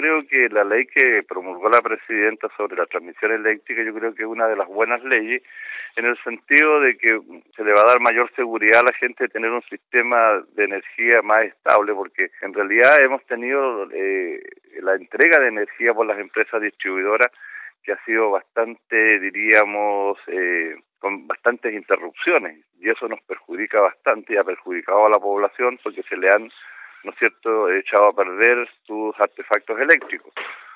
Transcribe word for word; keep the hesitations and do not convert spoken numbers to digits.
creo que la ley que promulgó la presidenta sobre la transmisión eléctrica, yo creo que es una de las buenas leyes, en el sentido de que se le va a dar mayor seguridad a la gente de tener un sistema de energía más estable, porque en realidad hemos tenido eh, la entrega de energía por las empresas distribuidoras que ha sido bastante, diríamos, eh, con bastantes interrupciones, y eso nos perjudica bastante y ha perjudicado a la población porque se le han, ¿no es cierto?, echado a perder sus artefactos eléctricos.